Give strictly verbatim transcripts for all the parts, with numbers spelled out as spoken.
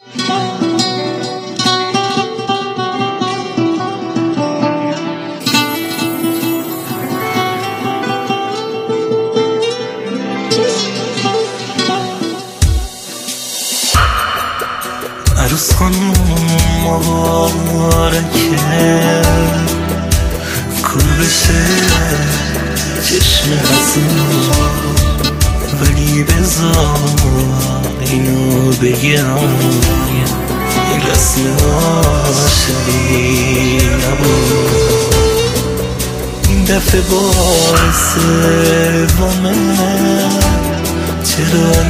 عروس خانم مبارکه، کور بشه چشم حسود، ولی بذار اینو بگم این رسم عاشقی نبود. این دفعه باعث وامه، چرا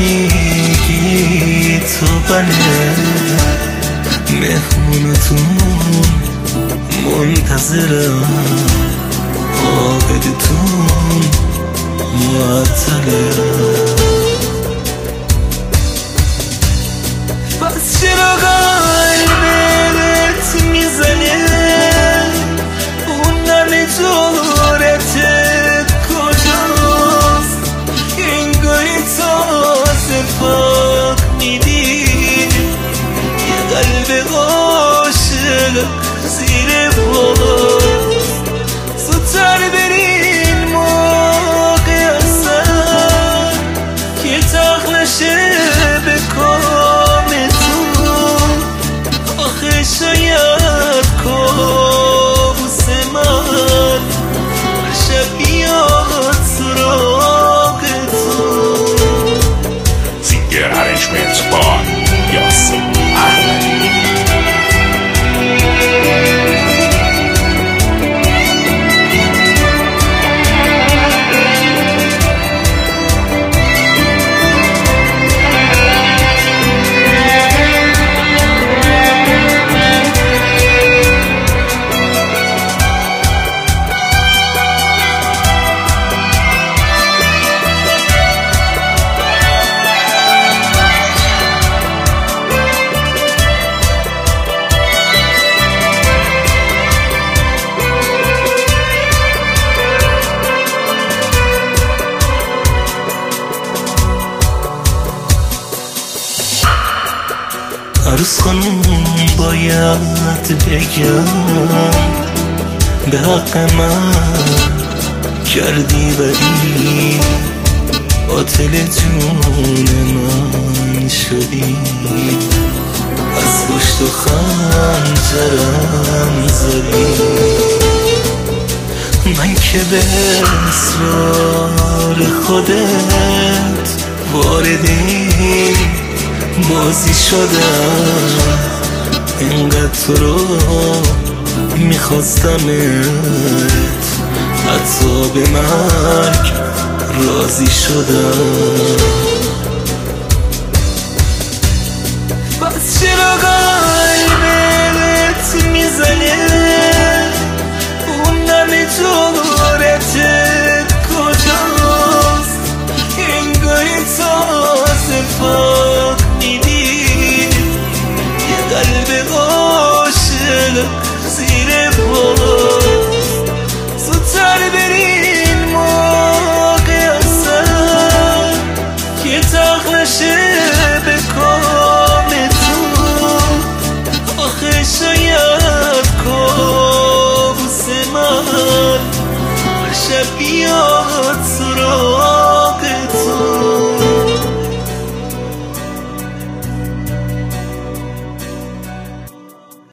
نمیگی تو بله؟ مهمونتون منتظرم، عاقدتون معطله. پس چرا قلبت میزنه؟ اون نمه جورتت کجاست؟ انگاری تازه پاک میدی یه قلب عاشق زیر پاست. زودتر برین موقع اصلا که تاق نشه به کامتون. آخه شاید کابوس من شب بیاد سراغتون. Singer Arrangements by Yasin Ahmadi. عروس خانم باید بگم به حق من کردی، ولی قاتل جون من شدی. از پشت و خنجرم زدی، من که به اصرار خودت واردی بازی شدم. اینقدر تو رو میخواستمت، حتی به مرگ راضی شدم.